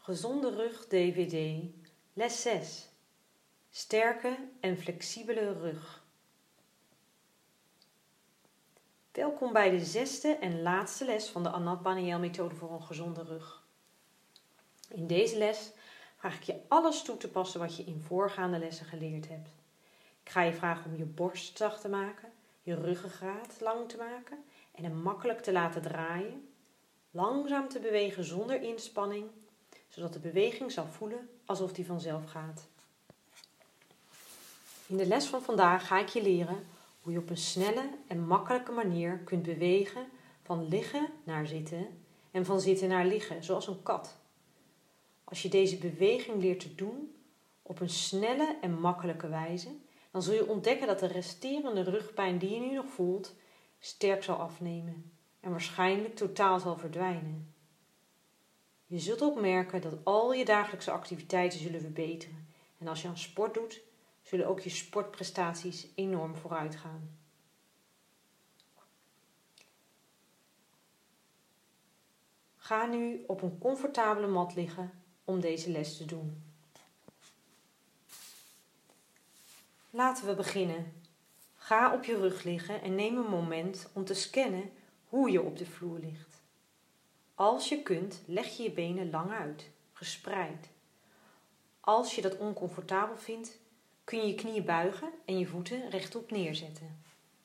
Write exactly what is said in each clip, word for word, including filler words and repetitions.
Gezonde rug D V D, les zes. Sterke en flexibele rug. Welkom bij de zesde en laatste les van de Anat Baniel methode voor een gezonde rug. In deze les vraag ik je alles toe te passen wat je in voorgaande lessen geleerd hebt. Ik ga je vragen om je borst zacht te maken, je ruggengraat lang te maken en hem makkelijk te laten draaien. Langzaam te bewegen zonder inspanning, zodat de beweging zal voelen alsof die vanzelf gaat. In de les van vandaag ga ik je leren hoe je op een snelle en makkelijke manier kunt bewegen van liggen naar zitten en van zitten naar liggen, zoals een kat. Als je deze beweging leert te doen op een snelle en makkelijke wijze, dan zul je ontdekken dat de resterende rugpijn die je nu nog voelt sterk zal afnemen en waarschijnlijk totaal zal verdwijnen. Je zult ook merken dat al je dagelijkse activiteiten zullen verbeteren en als je aan sport doet, zullen ook je sportprestaties enorm vooruit gaan. Ga nu op een comfortabele mat liggen om deze les te doen. Laten we beginnen. Ga op je rug liggen en neem een moment om te scannen hoe je op de vloer ligt. Als je kunt, leg je je benen lang uit, gespreid. Als je dat oncomfortabel vindt, kun je je knieën buigen en je voeten rechtop neerzetten.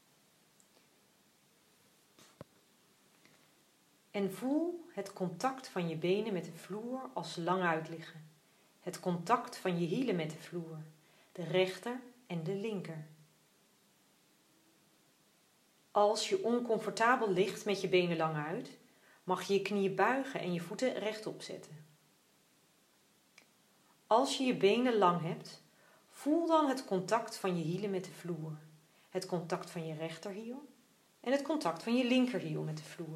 En voel het contact van je benen met de vloer als ze lang uit liggen. Het contact van je hielen met de vloer, de rechter en de linker. Als je oncomfortabel ligt met je benen lang uit, mag je je knieën buigen en je voeten rechtop zetten. Als je je benen lang hebt, voel dan het contact van je hielen met de vloer, het contact van je rechterhiel en het contact van je linkerhiel met de vloer.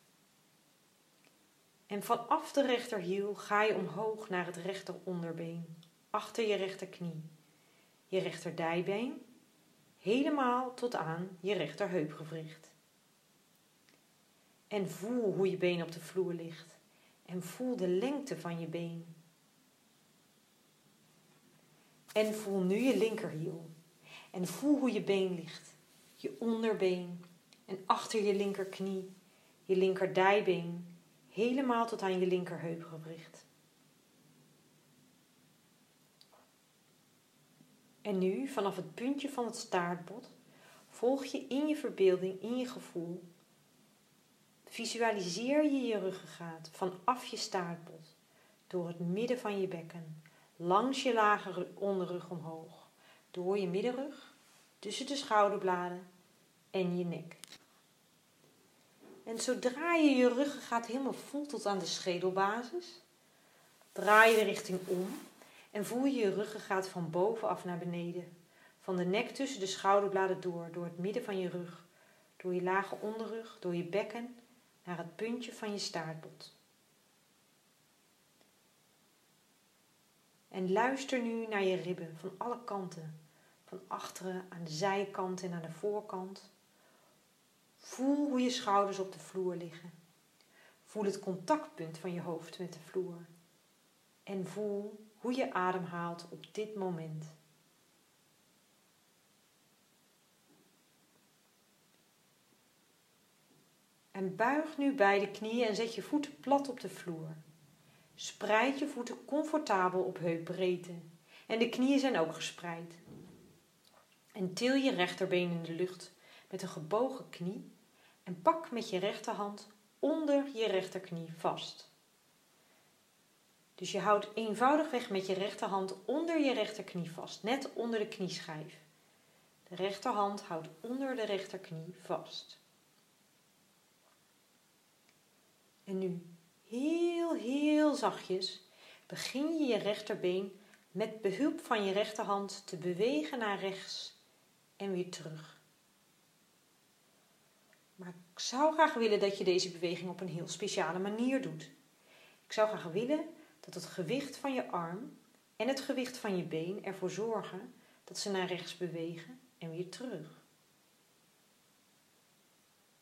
En vanaf de rechterhiel ga je omhoog naar het rechteronderbeen, achter je rechterknie, je rechterdijbeen, helemaal tot aan je rechterheupgewricht. En voel hoe je been op de vloer ligt en voel de lengte van je been. En voel nu je linkerhiel en voel hoe je been ligt, je onderbeen en achter je linkerknie, je linkerdijbeen, helemaal tot aan je linkerheupgewricht. En nu, vanaf het puntje van het staartbot, volg je in je verbeelding, in je gevoel, visualiseer je je ruggengraat vanaf je staartbot, door het midden van je bekken, langs je lage onderrug omhoog, door je middenrug, tussen de schouderbladen en je nek. En zodra je je ruggengraat helemaal voelt tot aan de schedelbasis, draai je de richting om en voel je je ruggengraat van bovenaf naar beneden, van de nek tussen de schouderbladen door, door het midden van je rug, door je lage onderrug, door je bekken, naar het puntje van je staartbot. En luister nu naar je ribben van alle kanten, van achteren, aan de zijkant en aan de voorkant. Voel hoe je schouders op de vloer liggen. Voel het contactpunt van je hoofd met de vloer. En voel hoe je ademhaalt op dit moment. En buig nu beide knieën en zet je voeten plat op de vloer. Spreid je voeten comfortabel op heupbreedte. En de knieën zijn ook gespreid. En til je rechterbeen in de lucht met een gebogen knie. En pak met je rechterhand onder je rechterknie vast. Dus je houdt eenvoudigweg met je rechterhand onder je rechterknie vast. Net onder de knieschijf. De rechterhand houdt onder de rechterknie vast. En nu, heel, heel zachtjes, begin je je rechterbeen met behulp van je rechterhand te bewegen naar rechts en weer terug. Maar ik zou graag willen dat je deze beweging op een heel speciale manier doet. Ik zou graag willen dat het gewicht van je arm en het gewicht van je been ervoor zorgen dat ze naar rechts bewegen en weer terug.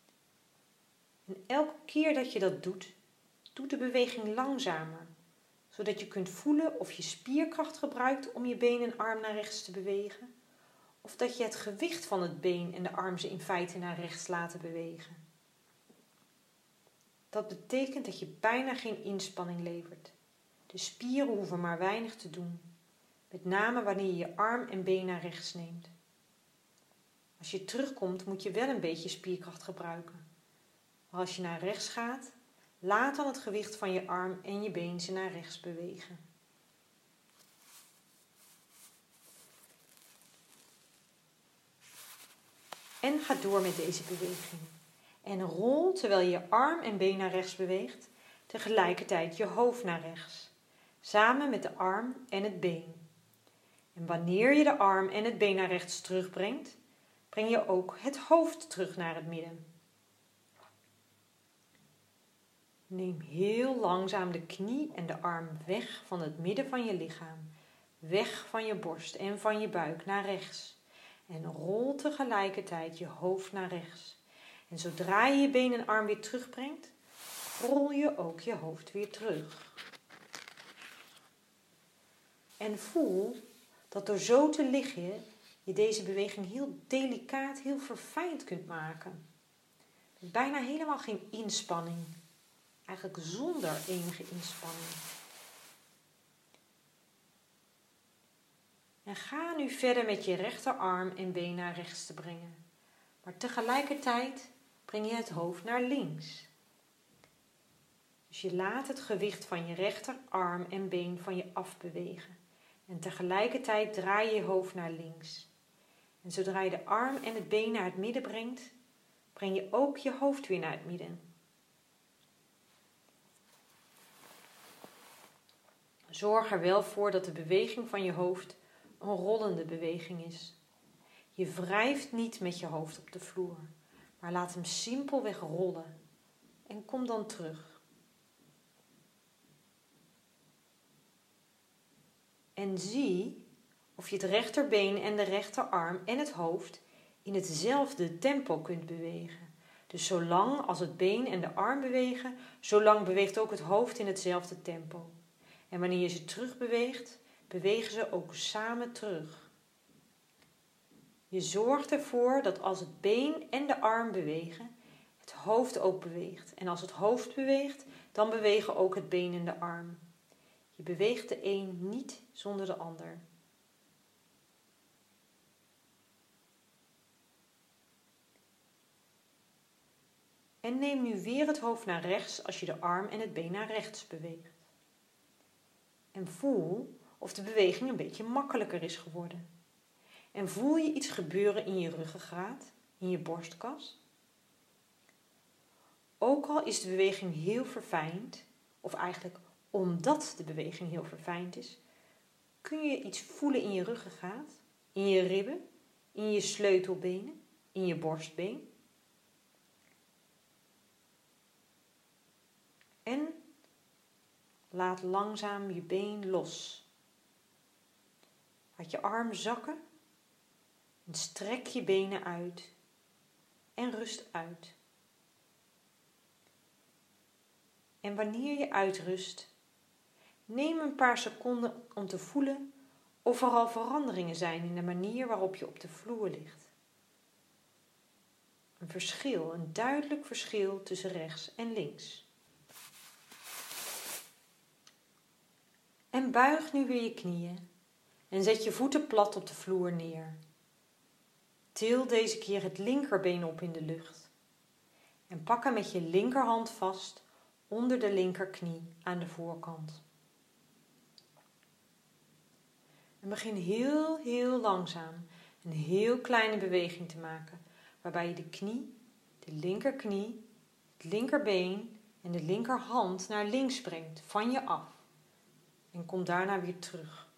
En elke keer dat je dat doet, doe de beweging langzamer, zodat je kunt voelen of je spierkracht gebruikt om je been en arm naar rechts te bewegen, of dat je het gewicht van het been en de arm ze in feite naar rechts laten bewegen. Dat betekent dat je bijna geen inspanning levert. De spieren hoeven maar weinig te doen, met name wanneer je je arm en been naar rechts neemt. Als je terugkomt moet je wel een beetje spierkracht gebruiken. Maar als je naar rechts gaat, laat dan het gewicht van je arm en je been ze naar rechts bewegen. En ga door met deze beweging. En rol terwijl je je arm en been naar rechts beweegt, tegelijkertijd je hoofd naar rechts, samen met de arm en het been. En wanneer je de arm en het been naar rechts terugbrengt, breng je ook het hoofd terug naar het midden. Neem heel langzaam de knie en de arm weg van het midden van je lichaam, weg van je borst en van je buik naar rechts. En rol tegelijkertijd je hoofd naar rechts. En zodra je je been en arm weer terugbrengt, rol je ook je hoofd weer terug. En voel dat door zo te liggen je deze beweging heel delicaat, heel verfijnd kunt maken. Met bijna helemaal geen inspanning. Eigenlijk zonder enige inspanning. En ga nu verder met je rechterarm en been naar rechts te brengen. Maar tegelijkertijd breng je het hoofd naar links. Dus je laat het gewicht van je rechterarm en been van je afbewegen. En tegelijkertijd draai je je hoofd naar links. En zodra je de arm en het been naar het midden brengt, breng je ook je hoofd weer naar het midden. Zorg er wel voor dat de beweging van je hoofd een rollende beweging is. Je wrijft niet met je hoofd op de vloer, maar laat hem simpelweg rollen en kom dan terug. En zie of je het rechterbeen en de rechterarm en het hoofd in hetzelfde tempo kunt bewegen. Dus zolang als het been en de arm bewegen, zolang beweegt ook het hoofd in hetzelfde tempo. En wanneer je ze terugbeweegt, bewegen ze ook samen terug. Je zorgt ervoor dat als het been en de arm bewegen, het hoofd ook beweegt. En als het hoofd beweegt, dan bewegen ook het been en de arm. Je beweegt de een niet zonder de ander. En neem nu weer het hoofd naar rechts als je de arm en het been naar rechts beweegt. En voel of de beweging een beetje makkelijker is geworden. En voel je iets gebeuren in je ruggengraat, in je borstkas? Ook al is de beweging heel verfijnd, of eigenlijk omdat de beweging heel verfijnd is, kun je iets voelen in je ruggengraat, in je ribben, in je sleutelbenen, in je borstbeen. En laat langzaam je been los. Laat je arm zakken en strek je benen uit en rust uit. En wanneer je uitrust, neem een paar seconden om te voelen of er al veranderingen zijn in de manier waarop je op de vloer ligt. Een verschil, een duidelijk verschil tussen rechts en links. En buig nu weer je knieën en zet je voeten plat op de vloer neer. Til deze keer het linkerbeen op in de lucht. En pak hem met je linkerhand vast onder de linkerknie aan de voorkant. En begin heel, heel langzaam een heel kleine beweging te maken, waarbij je de knie, de linkerknie, het linkerbeen en de linkerhand naar links brengt, van je af. En kom daarna weer terug.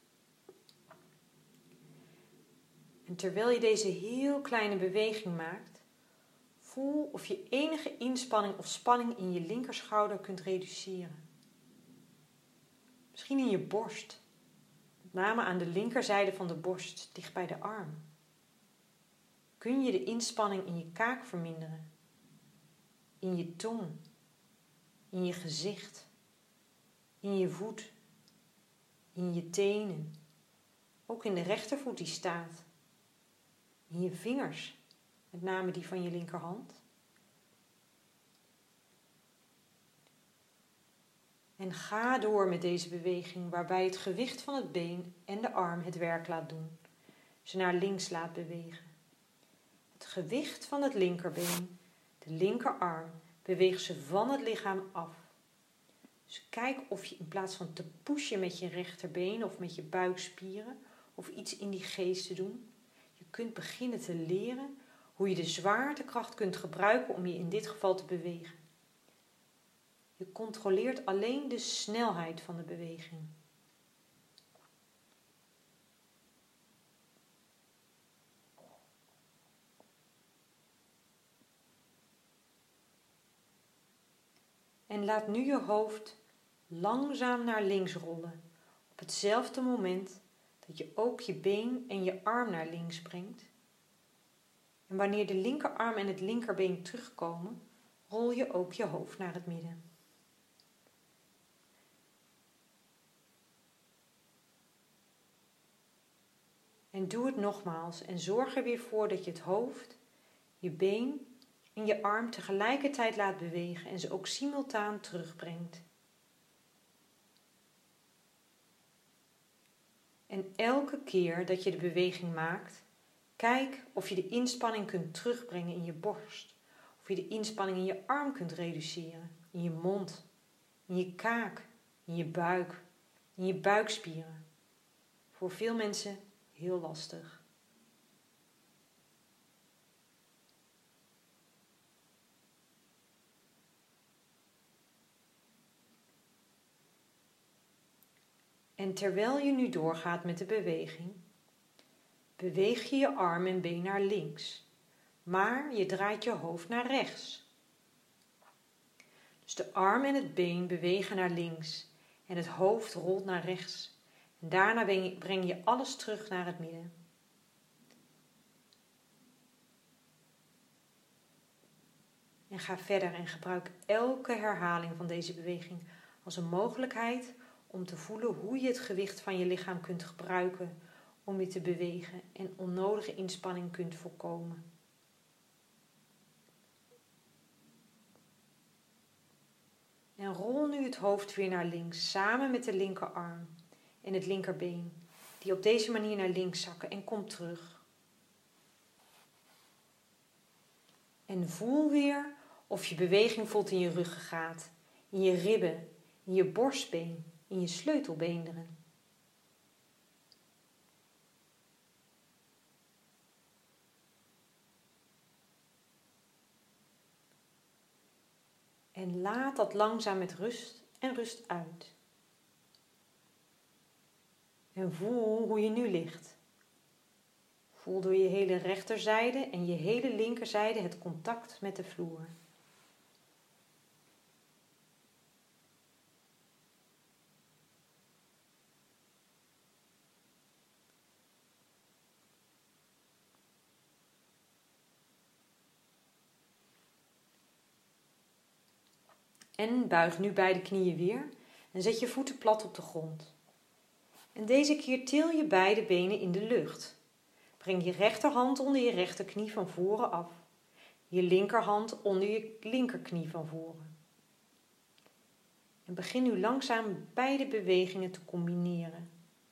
En terwijl je deze heel kleine beweging maakt, voel of je enige inspanning of spanning in je linkerschouder kunt reduceren. Misschien in je borst, met name aan de linkerzijde van de borst, dicht bij de arm. Kun je de inspanning in je kaak verminderen, in je tong, in je gezicht, in je voet, in je tenen, ook in de rechtervoet die staat, in je vingers, met name die van je linkerhand. En ga door met deze beweging waarbij het gewicht van het been en de arm het werk laat doen, ze naar links laat bewegen. Het gewicht van het linkerbeen, de linkerarm, beweegt ze van het lichaam af. Dus kijk of je in plaats van te pushen met je rechterbeen of met je buikspieren of iets in die geest te doen, je kunt beginnen te leren hoe je de zwaartekracht kunt gebruiken om je in dit geval te bewegen. Je controleert alleen de snelheid van de beweging. En laat nu je hoofd langzaam naar links rollen, op hetzelfde moment dat je ook je been en je arm naar links brengt. En wanneer de linkerarm en het linkerbeen terugkomen, rol je ook je hoofd naar het midden. En doe het nogmaals en zorg er weer voor dat je het hoofd, je been en je arm tegelijkertijd laat bewegen en ze ook simultaan terugbrengt. En elke keer dat je de beweging maakt, kijk of je de inspanning kunt terugbrengen in je borst. Of je de inspanning in je arm kunt reduceren, in je mond, in je kaak, in je buik, in je buikspieren. Voor veel mensen heel lastig. En terwijl je nu doorgaat met de beweging, beweeg je je arm en been naar links, maar je draait je hoofd naar rechts. Dus de arm en het been bewegen naar links en het hoofd rolt naar rechts. En daarna breng je alles terug naar het midden. En ga verder en gebruik elke herhaling van deze beweging als een mogelijkheid om te voelen hoe je het gewicht van je lichaam kunt gebruiken om je te bewegen en onnodige inspanning kunt voorkomen. En rol nu het hoofd weer naar links, samen met de linkerarm en het linkerbeen, die op deze manier naar links zakken, en kom terug. En voel weer of je beweging voelt in je ruggengraat, in je ribben, in je borstbeen, in je sleutelbeenderen. En laat dat langzaam met rust en rust uit. En voel hoe je nu ligt. Voel door je hele rechterzijde en je hele linkerzijde het contact met de vloer. En buig nu beide knieën weer en zet je voeten plat op de grond. En deze keer til je beide benen in de lucht. Breng je rechterhand onder je rechterknie van voren af. Je linkerhand onder je linkerknie van voren. En begin nu langzaam beide bewegingen te combineren.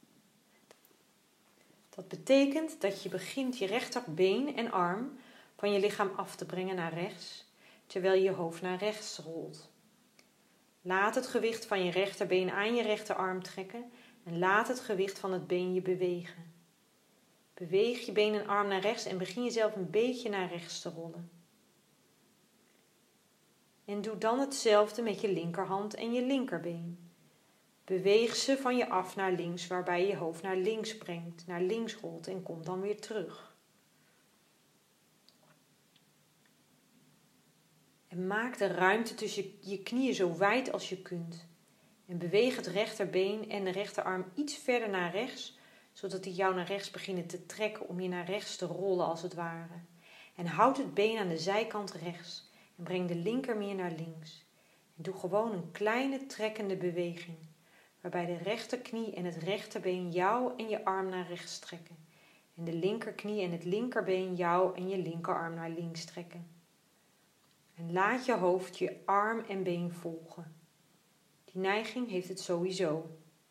Dat betekent dat je begint je rechterbeen en arm van je lichaam af te brengen naar rechts, terwijl je je hoofd naar rechts rolt. Laat het gewicht van je rechterbeen aan je rechterarm trekken en laat het gewicht van het been je bewegen. Beweeg je been en arm naar rechts en begin jezelf een beetje naar rechts te rollen. En doe dan hetzelfde met je linkerhand en je linkerbeen. Beweeg ze van je af naar links, waarbij je je hoofd naar links brengt, naar links rolt en kom dan weer terug. En maak de ruimte tussen je knieën zo wijd als je kunt. En beweeg het rechterbeen en de rechterarm iets verder naar rechts, zodat die jou naar rechts beginnen te trekken om je naar rechts te rollen als het ware. En houd het been aan de zijkant rechts en breng de linker meer naar links. En doe gewoon een kleine trekkende beweging, waarbij de rechterknie en het rechterbeen jou en je arm naar rechts trekken en de linkerknie en het linkerbeen jou en je linkerarm naar links trekken. En laat je hoofd je arm en been volgen. Die neiging heeft het sowieso.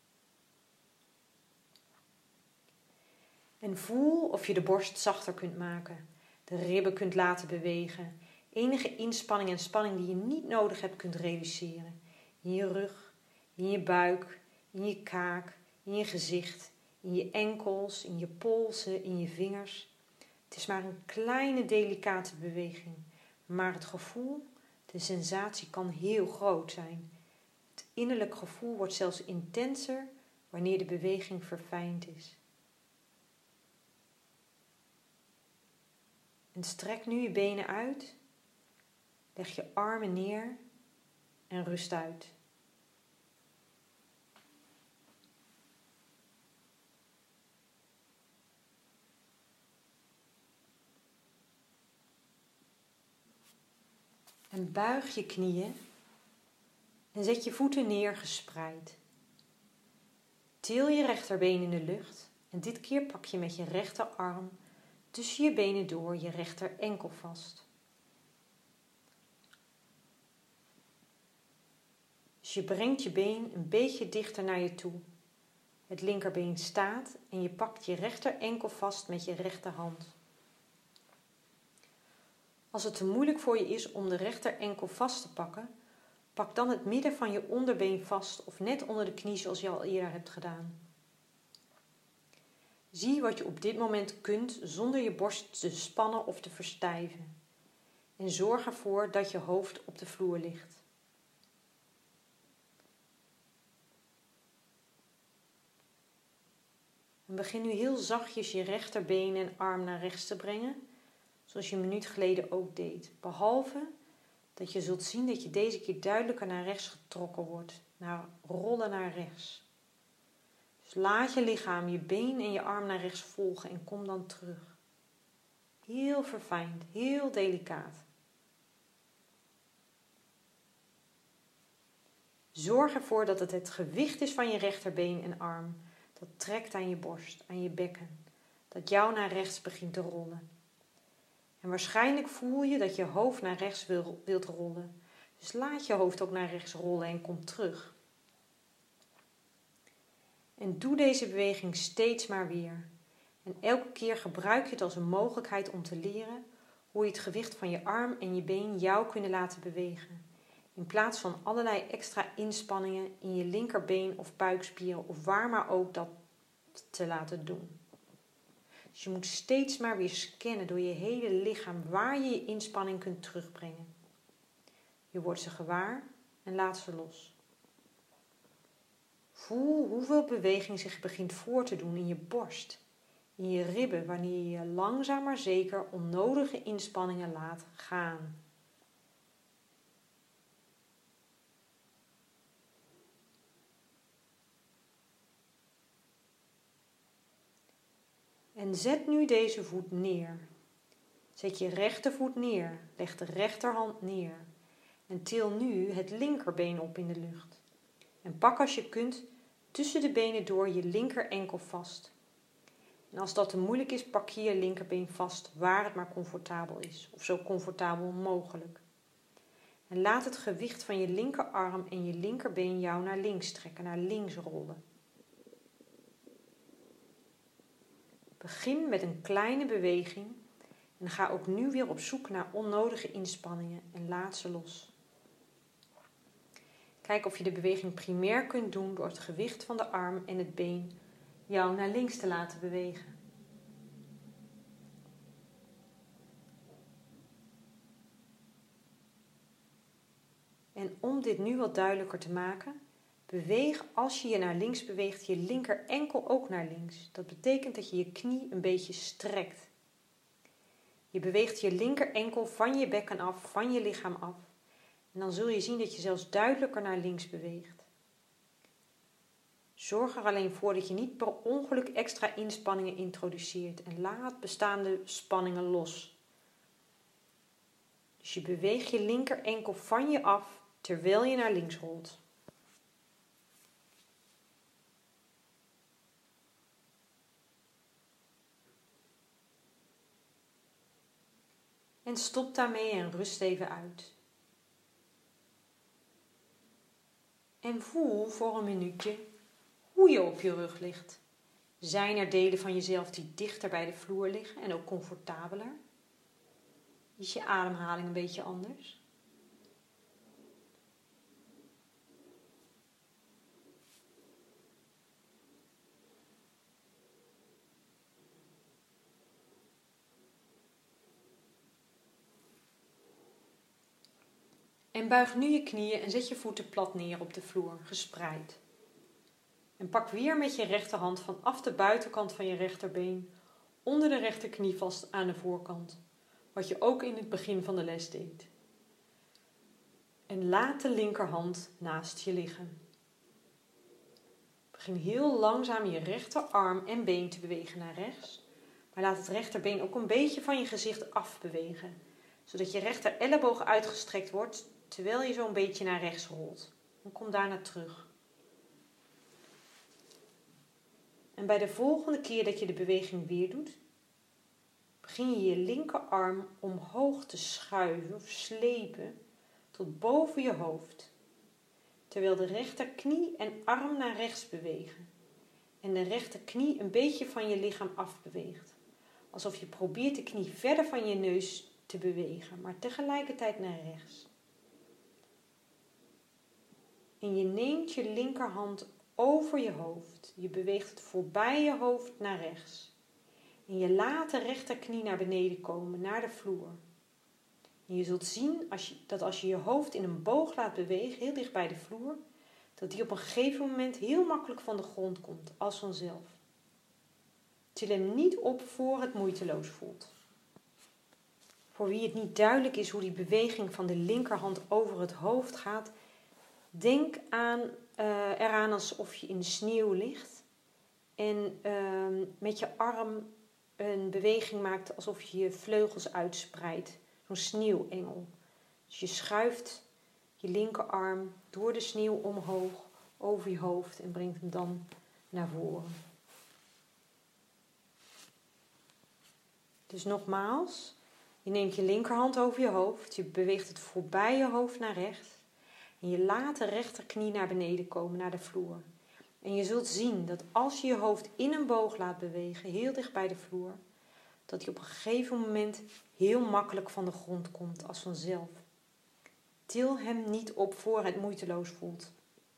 En voel of je de borst zachter kunt maken, de ribben kunt laten bewegen, enige inspanning en spanning die je niet nodig hebt kunt reduceren. In je rug, in je buik, in je kaak, in je gezicht, in je enkels, in je polsen, in je vingers. Het is maar een kleine delicate beweging, maar het gevoel, de sensatie kan heel groot zijn. Het innerlijk gevoel wordt zelfs intenser wanneer de beweging verfijnd is. En strek nu je benen uit, leg je armen neer en rust uit. En buig je knieën en zet je voeten neer gespreid. Til je rechterbeen in de lucht en dit keer pak je met je rechterarm tussen je benen door je rechter enkel vast. Dus je brengt je been een beetje dichter naar je toe. Het linkerbeen staat en je pakt je rechter enkel vast met je rechterhand. Als het te moeilijk voor je is om de rechter enkel vast te pakken, pak dan het midden van je onderbeen vast of net onder de knie zoals je al eerder hebt gedaan. Zie wat je op dit moment kunt zonder je borst te spannen of te verstijven. En zorg ervoor dat je hoofd op de vloer ligt. En begin nu heel zachtjes je rechterbeen en arm naar rechts te brengen, zoals je een minuut geleden ook deed. Behalve dat je zult zien dat je deze keer duidelijker naar rechts getrokken wordt, naar rollen naar rechts. Dus laat je lichaam, je been en je arm naar rechts volgen en kom dan terug. Heel verfijnd, heel delicaat. Zorg ervoor dat het het gewicht is van je rechterbeen en arm. Dat trekt aan je borst, aan je bekken. Dat jou naar rechts begint te rollen. En waarschijnlijk voel je dat je hoofd naar rechts wil, wilt rollen. Dus laat je hoofd ook naar rechts rollen en kom terug. En doe deze beweging steeds maar weer. En elke keer gebruik je het als een mogelijkheid om te leren hoe je het gewicht van je arm en je been jou kunnen laten bewegen. In plaats van allerlei extra inspanningen in je linkerbeen of buikspieren of waar maar ook dat te laten doen. Dus je moet steeds maar weer scannen door je hele lichaam waar je je inspanning kunt terugbrengen. Je wordt ze gewaar en laat ze los. Voel hoeveel beweging zich begint voor te doen in je borst, in je ribben, wanneer je je langzaam maar zeker onnodige inspanningen laat gaan. En zet nu deze voet neer. Zet je rechtervoet neer, leg de rechterhand neer en til nu het linkerbeen op in de lucht. En pak als je kunt tussen de benen door je linker enkel vast. En als dat te moeilijk is, pak je je linkerbeen vast waar het maar comfortabel is, of zo comfortabel mogelijk. En laat het gewicht van je linkerarm en je linkerbeen jou naar links trekken, naar links rollen. Begin met een kleine beweging en ga ook nu weer op zoek naar onnodige inspanningen en laat ze los. Kijk of je de beweging primair kunt doen door het gewicht van de arm en het been jou naar links te laten bewegen. En om dit nu wat duidelijker te maken, beweeg als je je naar links beweegt je linker enkel ook naar links. Dat betekent dat je je knie een beetje strekt. Je beweegt je linker enkel van je bekken af, van je lichaam af. En dan zul je zien dat je zelfs duidelijker naar links beweegt. Zorg er alleen voor dat je niet per ongeluk extra inspanningen introduceert en laat bestaande spanningen los. Dus je beweegt je linker enkel van je af terwijl je naar links rolt. En stop daarmee en rust even uit. En voel voor een minuutje hoe je op je rug ligt. Zijn er delen van jezelf die dichter bij de vloer liggen en ook comfortabeler? Is je ademhaling een beetje anders? En buig nu je knieën en zet je voeten plat neer op de vloer, gespreid. En pak weer met je rechterhand vanaf de buitenkant van je rechterbeen onder de rechterknie vast aan de voorkant, wat je ook in het begin van de les deed. En laat de linkerhand naast je liggen. Begin heel langzaam je rechterarm en been te bewegen naar rechts, maar laat het rechterbeen ook een beetje van je gezicht afbewegen, zodat je rechter elleboog uitgestrekt wordt terwijl je zo'n beetje naar rechts rolt. En kom daarna terug. En bij de volgende keer dat je de beweging weer doet, begin je je linkerarm omhoog te schuiven of slepen tot boven je hoofd, terwijl de rechterknie en arm naar rechts bewegen en de rechterknie een beetje van je lichaam afbeweegt, alsof je probeert de knie verder van je neus te bewegen, maar tegelijkertijd naar rechts. En je neemt je linkerhand over je hoofd. Je beweegt het voorbij je hoofd naar rechts. En je laat de rechterknie naar beneden komen, naar de vloer. En je zult zien als je, dat als je je hoofd in een boog laat bewegen, heel dicht bij de vloer, dat die op een gegeven moment heel makkelijk van de grond komt, als vanzelf. Til hem niet op voor het moeiteloos voelt. Voor wie het niet duidelijk is hoe die beweging van de linkerhand over het hoofd gaat, denk aan, uh, eraan alsof je in de sneeuw ligt en uh, met je arm een beweging maakt alsof je je vleugels uitspreidt. Zo'n sneeuwengel. Dus je schuift je linkerarm door de sneeuw omhoog over je hoofd en brengt hem dan naar voren. Dus nogmaals, je neemt je linkerhand over je hoofd, je beweegt het voorbij je hoofd naar rechts. En je laat de rechterknie naar beneden komen, naar de vloer. En je zult zien dat als je je hoofd in een boog laat bewegen, heel dicht bij de vloer, dat hij op een gegeven moment heel makkelijk van de grond komt, als vanzelf. Til hem niet op voor het moeiteloos voelt.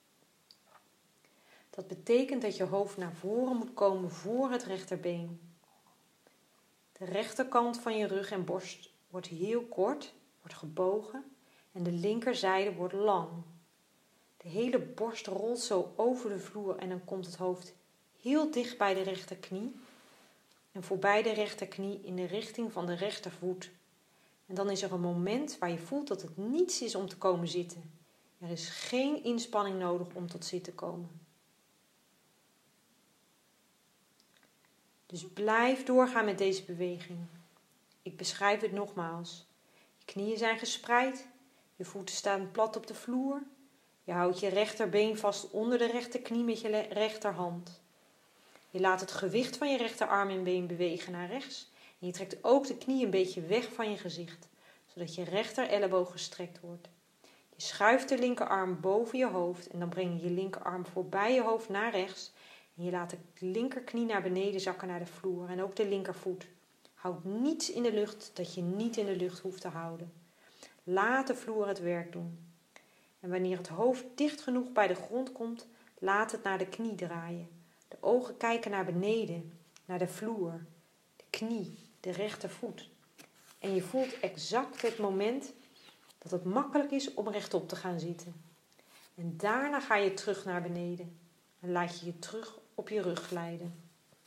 Dat betekent dat je hoofd naar voren moet komen voor het rechterbeen. De rechterkant van je rug en borst wordt heel kort, wordt gebogen. En de linkerzijde wordt lang. De hele borst rolt zo over de vloer en dan komt het hoofd heel dicht bij de rechterknie. En voorbij de rechterknie in de richting van de rechtervoet. En dan is er een moment waar je voelt dat het niets is om te komen zitten. Er is geen inspanning nodig om tot zitten te komen. Dus blijf doorgaan met deze beweging. Ik beschrijf het nogmaals. Je knieën zijn gespreid. Je voeten staan plat op de vloer. Je houdt je rechterbeen vast onder de rechterknie met je rechterhand. Je laat het gewicht van je rechterarm en been bewegen naar rechts. En je trekt ook de knie een beetje weg van je gezicht, zodat je rechter elleboog gestrekt wordt. Je schuift de linkerarm boven je hoofd en dan breng je je linkerarm voorbij je hoofd naar rechts. En je laat de linkerknie naar beneden zakken naar de vloer en ook de linkervoet. Houd niets in de lucht dat je niet in de lucht hoeft te houden. Laat de vloer het werk doen. En wanneer het hoofd dicht genoeg bij de grond komt, laat het naar de knie draaien. De ogen kijken naar beneden, naar de vloer, de knie, de rechtervoet. En je voelt exact het moment dat het makkelijk is om rechtop te gaan zitten. En daarna ga je terug naar beneden en laat je je terug op je rug glijden.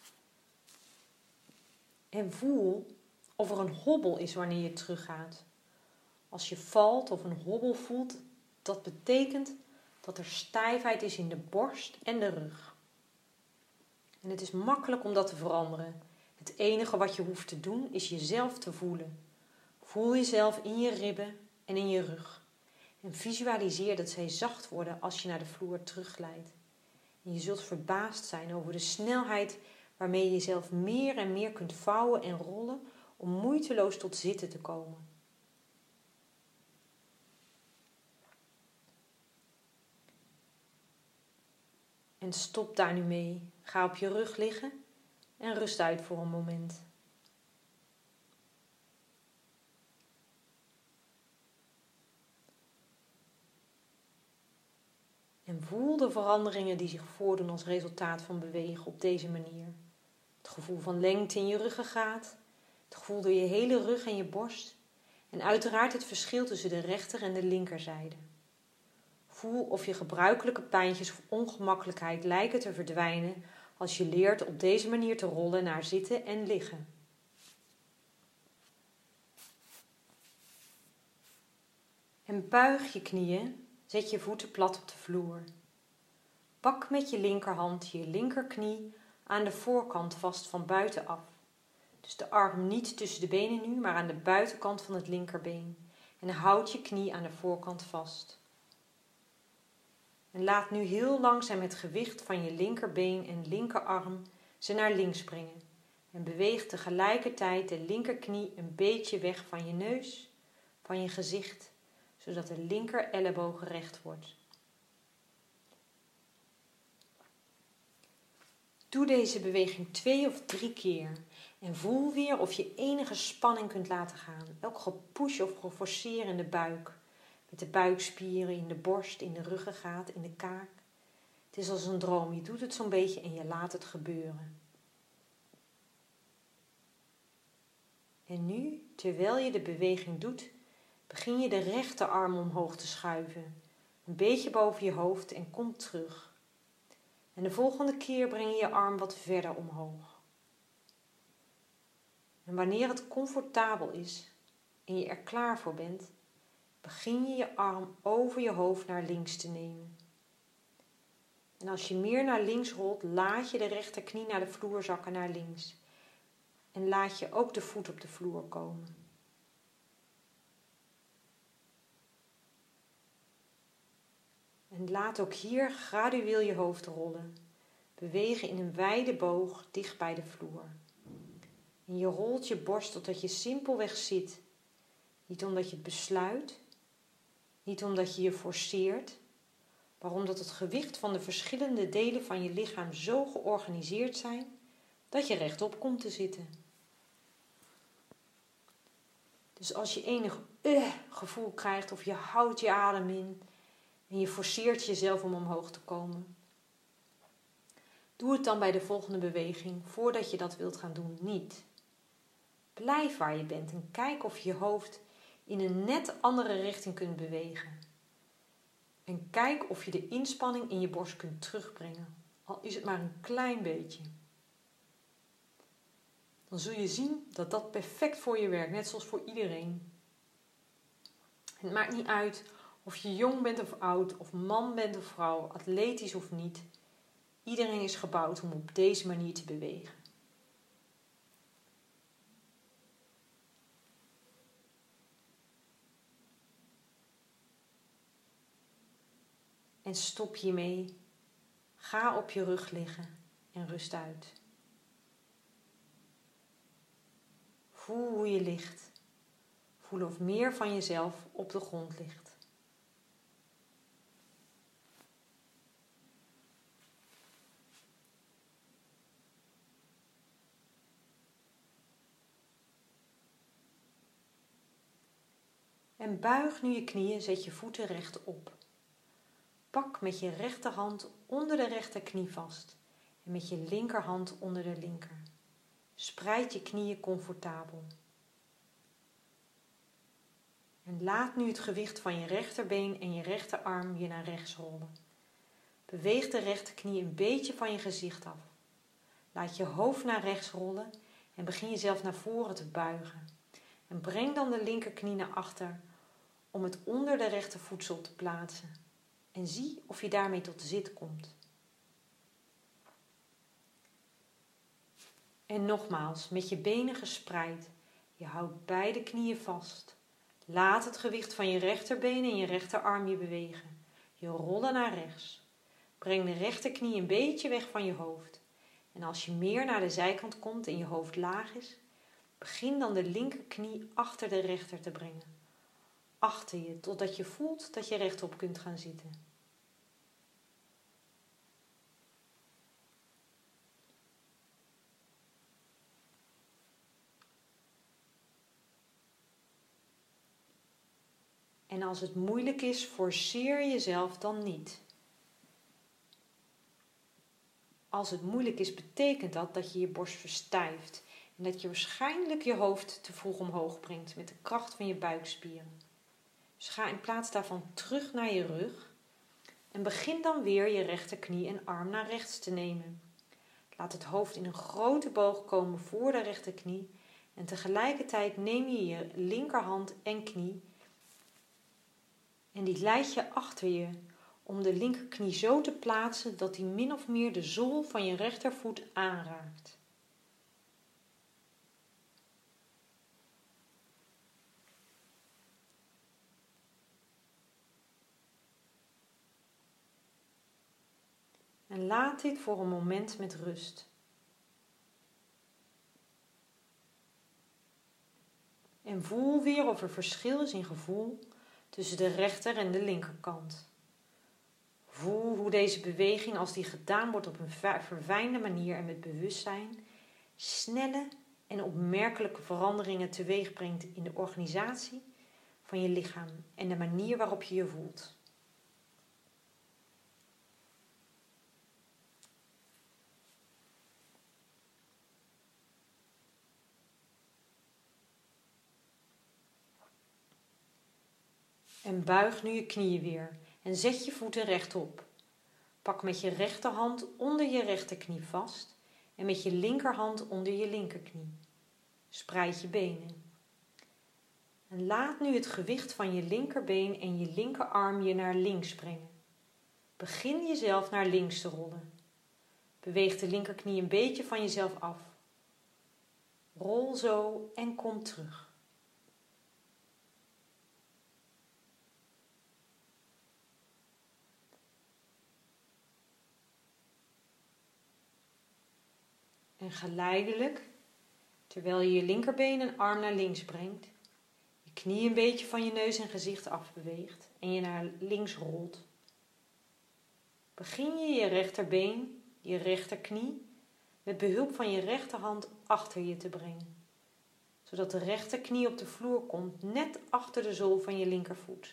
En voel of er een hobbel is wanneer je teruggaat. Als je valt of een hobbel voelt, dat betekent dat er stijfheid is in de borst en de rug. En het is makkelijk om dat te veranderen. Het enige wat je hoeft te doen is jezelf te voelen. Voel jezelf in je ribben en in je rug. En visualiseer dat zij zacht worden als je naar de vloer terugglijdt. En je zult verbaasd zijn over de snelheid waarmee je jezelf meer en meer kunt vouwen en rollen om moeiteloos tot zitten te komen. En stop daar nu mee. Ga op je rug liggen en rust uit voor een moment. En voel de veranderingen die zich voordoen als resultaat van bewegen op deze manier. Het gevoel van lengte in je ruggengraat, het gevoel door je hele rug en je borst en uiteraard het verschil tussen de rechter en de linkerzijde. Voel of je gebruikelijke pijntjes of ongemakkelijkheid lijken te verdwijnen als je leert op deze manier te rollen naar zitten en liggen. En buig je knieën, zet je voeten plat op de vloer. Pak met je linkerhand je linkerknie aan de voorkant vast van buitenaf. Dus de arm niet tussen de benen nu, maar aan de buitenkant van het linkerbeen. En houd je knie aan de voorkant vast. En laat nu heel langzaam het gewicht van je linkerbeen en linkerarm ze naar links brengen. En beweeg tegelijkertijd de linkerknie een beetje weg van je neus, van je gezicht, zodat de linker elleboog recht wordt. Doe deze beweging twee of drie keer en voel weer of je enige spanning kunt laten gaan. Elk gepush of geforceer in de buik. Met de buikspieren, in de borst, in de ruggengraat, in de kaak. Het is als een droom. Je doet het zo'n beetje en je laat het gebeuren. En nu, terwijl je de beweging doet, begin je de rechterarm omhoog te schuiven. Een beetje boven je hoofd en kom terug. En de volgende keer breng je je arm wat verder omhoog. En wanneer het comfortabel is en je er klaar voor bent, begin je je arm over je hoofd naar links te nemen. En als je meer naar links rolt, laat je de rechterknie naar de vloer zakken naar links. En laat je ook de voet op de vloer komen. En laat ook hier gradueel je hoofd rollen. Bewegen in een wijde boog dicht bij de vloer. En je rolt je borst totdat je simpelweg zit. Niet omdat je het besluit, niet omdat je je forceert, maar omdat het gewicht van de verschillende delen van je lichaam zo georganiseerd zijn dat je rechtop komt te zitten. Dus als je enig uh, gevoel krijgt of je houdt je adem in en je forceert jezelf om omhoog te komen, doe het dan bij de volgende beweging voordat je dat wilt gaan doen niet. Blijf waar je bent en kijk of je je hoofd in een net andere richting kunt bewegen. En kijk of je de inspanning in je borst kunt terugbrengen, al is het maar een klein beetje. Dan zul je zien dat dat perfect voor je werkt, net zoals voor iedereen. Het maakt niet uit of je jong bent of oud, of man bent of vrouw, atletisch of niet. Iedereen is gebouwd om op deze manier te bewegen. En stop hiermee. Ga op je rug liggen en rust uit. Voel hoe je ligt. Voel of meer van jezelf op de grond ligt. En buig nu je knieën, zet je voeten rechtop. Pak met je rechterhand onder de rechterknie vast en met je linkerhand onder de linker. Spreid je knieën comfortabel. En laat nu het gewicht van je rechterbeen en je rechterarm je naar rechts rollen. Beweeg de rechterknie een beetje van je gezicht af. Laat je hoofd naar rechts rollen en begin jezelf naar voren te buigen. En breng dan de linkerknie naar achter om het onder de rechtervoedsel te plaatsen. En zie of je daarmee tot de zit komt. En nogmaals, met je benen gespreid. Je houdt beide knieën vast. Laat het gewicht van je rechterbeen en je rechterarm je bewegen. Je rollen naar rechts. Breng de rechterknie een beetje weg van je hoofd. En als je meer naar de zijkant komt en je hoofd laag is, begin dan de linkerknie achter de rechter te brengen. Achter je, totdat je voelt dat je rechtop kunt gaan zitten. En als het moeilijk is, forceer jezelf dan niet. Als het moeilijk is, betekent dat dat je je borst verstijft en dat je waarschijnlijk je hoofd te vroeg omhoog brengt met de kracht van je buikspieren. Dus ga in plaats daarvan terug naar je rug en begin dan weer je rechterknie en arm naar rechts te nemen. Laat het hoofd in een grote boog komen voor de rechterknie en tegelijkertijd neem je je linkerhand en knie en die leid je achter je om de linkerknie zo te plaatsen dat die min of meer de zool van je rechtervoet aanraakt. En laat dit voor een moment met rust. En voel weer of er verschil is in gevoel tussen de rechter en de linkerkant. Voel hoe deze beweging, als die gedaan wordt op een verfijnde manier en met bewustzijn, snelle en opmerkelijke veranderingen teweeg brengt in de organisatie van je lichaam en de manier waarop je je voelt. En buig nu je knieën weer en zet je voeten rechtop. Pak met je rechterhand onder je rechterknie vast en met je linkerhand onder je linkerknie. Spreid je benen. En laat nu het gewicht van je linkerbeen en je linkerarm je naar links brengen. Begin jezelf naar links te rollen. Beweeg de linkerknie een beetje van jezelf af. Rol zo en kom terug. En geleidelijk, terwijl je je linkerbeen en arm naar links brengt, je knie een beetje van je neus en gezicht afbeweegt en je naar links rolt, begin je je rechterbeen, je rechterknie, met behulp van je rechterhand achter je te brengen, zodat de rechterknie op de vloer komt, net achter de zool van je linkervoet.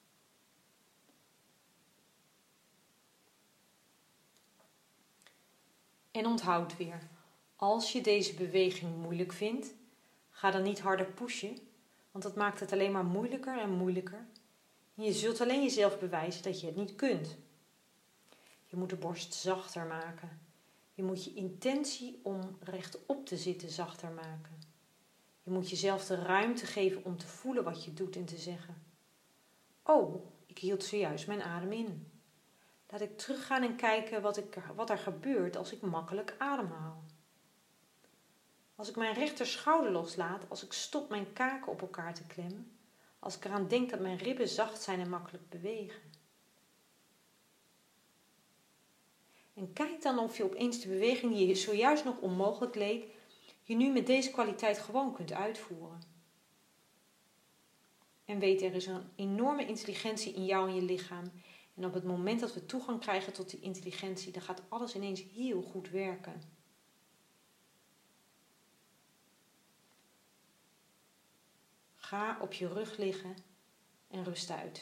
En onthoud weer, als je deze beweging moeilijk vindt, ga dan niet harder pushen, want dat maakt het alleen maar moeilijker en moeilijker. En je zult alleen jezelf bewijzen dat je het niet kunt. Je moet de borst zachter maken. Je moet je intentie om rechtop te zitten zachter maken. Je moet jezelf de ruimte geven om te voelen wat je doet en te zeggen: oh, ik hield zojuist mijn adem in. Laat ik teruggaan en kijken wat, ik, wat er gebeurt als ik makkelijk ademhaal. Als ik mijn rechter schouder loslaat, als ik stop mijn kaken op elkaar te klemmen, als ik eraan denk dat mijn ribben zacht zijn en makkelijk bewegen. En kijk dan of je opeens de beweging die je zojuist nog onmogelijk leek, je nu met deze kwaliteit gewoon kunt uitvoeren. En weet, er is een enorme intelligentie in jou en je lichaam. En op het moment dat we toegang krijgen tot die intelligentie, dan gaat alles ineens heel goed werken. Ga op je rug liggen en rust uit.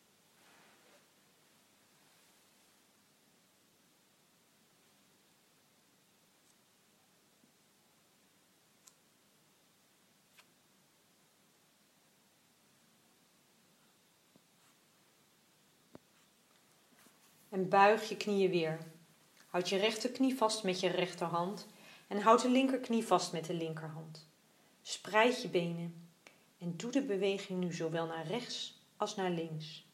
En buig je knieën weer. Houd je rechterknie vast met je rechterhand en houd de linkerknie vast met de linkerhand. Spreid je benen en doe de beweging nu zowel naar rechts als naar links.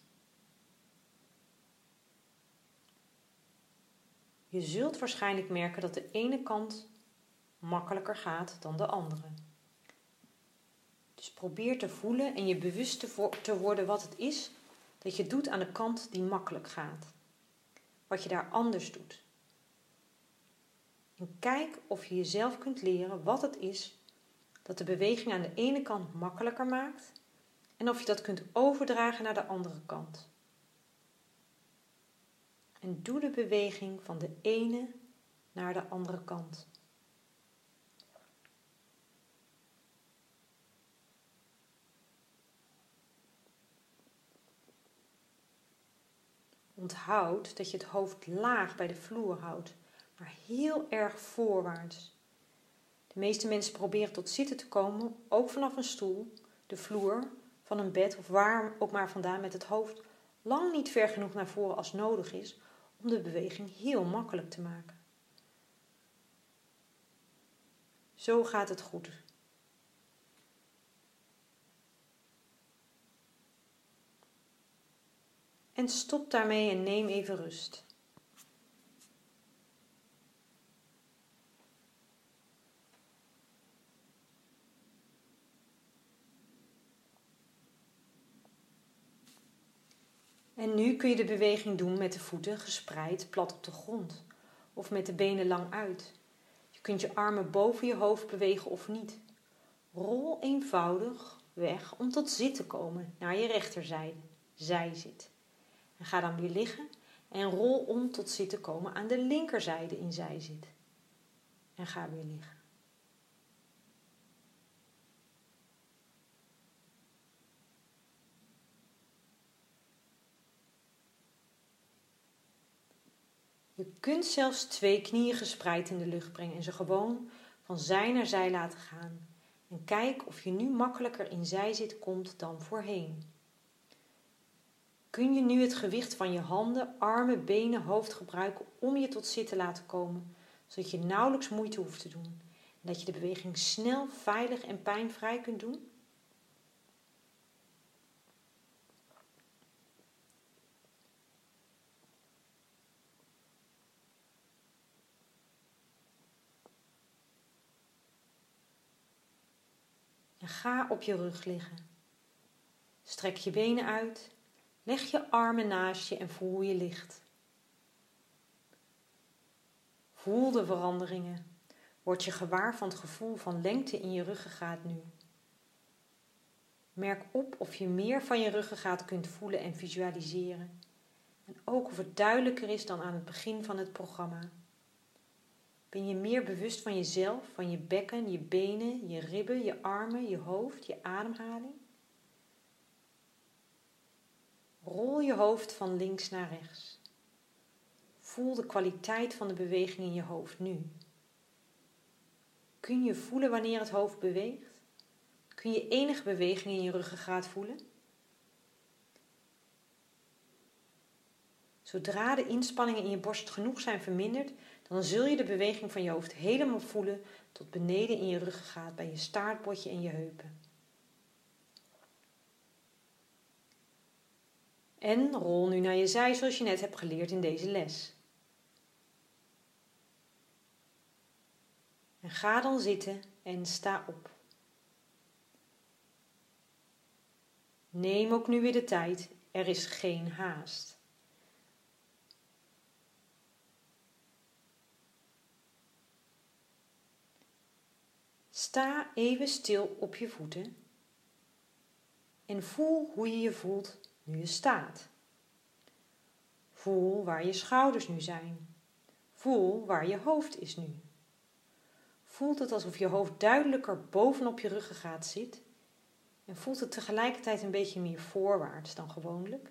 Je zult waarschijnlijk merken dat de ene kant makkelijker gaat dan de andere. Dus probeer te voelen en je bewust te worden wat het is dat je doet aan de kant die makkelijk gaat. Wat je daar anders doet. En kijk of je jezelf kunt leren wat het is dat de beweging aan de ene kant makkelijker maakt en of je dat kunt overdragen naar de andere kant. En doe de beweging van de ene naar de andere kant. Onthoud dat je het hoofd laag bij de vloer houdt, maar heel erg voorwaarts. De meeste mensen proberen tot zitten te komen, ook vanaf een stoel, de vloer, van een bed of waar ook maar vandaan, met het hoofd lang niet ver genoeg naar voren als nodig is om de beweging heel makkelijk te maken. Zo gaat het goed. En stop daarmee en neem even rust. En nu kun je de beweging doen met de voeten gespreid plat op de grond of met de benen lang uit. Je kunt je armen boven je hoofd bewegen of niet. Rol eenvoudig weg om tot zit te komen naar je rechterzijde, zijzit. En ga dan weer liggen en rol om tot zit te komen aan de linkerzijde in zijzit. En ga weer liggen. Je kunt zelfs twee knieën gespreid in de lucht brengen en ze gewoon van zij naar zij laten gaan. En kijk of je nu makkelijker in zijzit komt dan voorheen. Kun je nu het gewicht van je handen, armen, benen, hoofd gebruiken om je tot zit te laten komen, zodat je nauwelijks moeite hoeft te doen en dat je de beweging snel, veilig en pijnvrij kunt doen? En ga op je rug liggen. Strek je benen uit, leg je armen naast je en voel hoe je ligt. Voel de veranderingen. Word je gewaar van het gevoel van lengte in je ruggengraat nu. Merk op of je meer van je ruggengraat kunt voelen en visualiseren. En ook of het duidelijker is dan aan het begin van het programma. Ben je meer bewust van jezelf, van je bekken, je benen, je ribben, je armen, je hoofd, je ademhaling? Rol je hoofd van links naar rechts. Voel de kwaliteit van de beweging in je hoofd nu. Kun je voelen wanneer het hoofd beweegt? Kun je enige beweging in je ruggengraat voelen? Zodra de inspanningen in je borst genoeg zijn verminderd, dan zul je de beweging van je hoofd helemaal voelen tot beneden in je ruggengraat, bij je staartbotje en je heupen. En rol nu naar je zij zoals je net hebt geleerd in deze les. En ga dan zitten en sta op. Neem ook nu weer de tijd, er is geen haast. Sta even stil op je voeten en voel hoe je je voelt nu je staat. Voel waar je schouders nu zijn. Voel waar je hoofd is nu. Voelt het alsof je hoofd duidelijker bovenop je ruggengraat zit en voelt het tegelijkertijd een beetje meer voorwaarts dan gewoonlijk.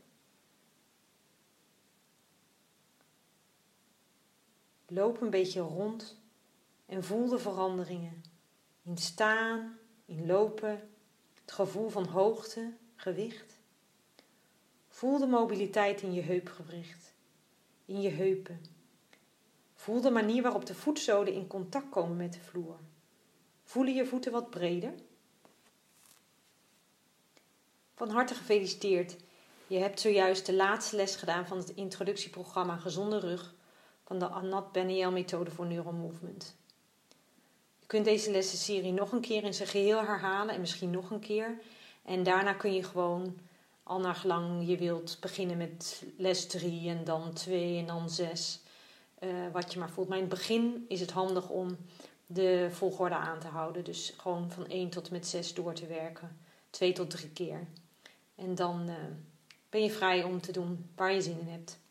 Loop een beetje rond en voel de veranderingen in staan, in lopen, het gevoel van hoogte, gewicht. Voel de mobiliteit in je heupgewricht, in je heupen. Voel de manier waarop de voetzolen in contact komen met de vloer. Voelen je voeten wat breder? Van harte gefeliciteerd. Je hebt zojuist de laatste les gedaan van het introductieprogramma Gezonde Rug van de Anat Baniel methode voor Neuromovement. Je kunt deze lessenserie nog een keer in zijn geheel herhalen en misschien nog een keer. En daarna kun je gewoon, al naar gelang je wilt, beginnen met les drie en dan twee en dan zes. Uh, wat je maar voelt. Maar in het begin is het handig om de volgorde aan te houden. Dus gewoon van één tot met zes door te werken. twee tot drie keer. En dan uh, ben je vrij om te doen waar je zin in hebt.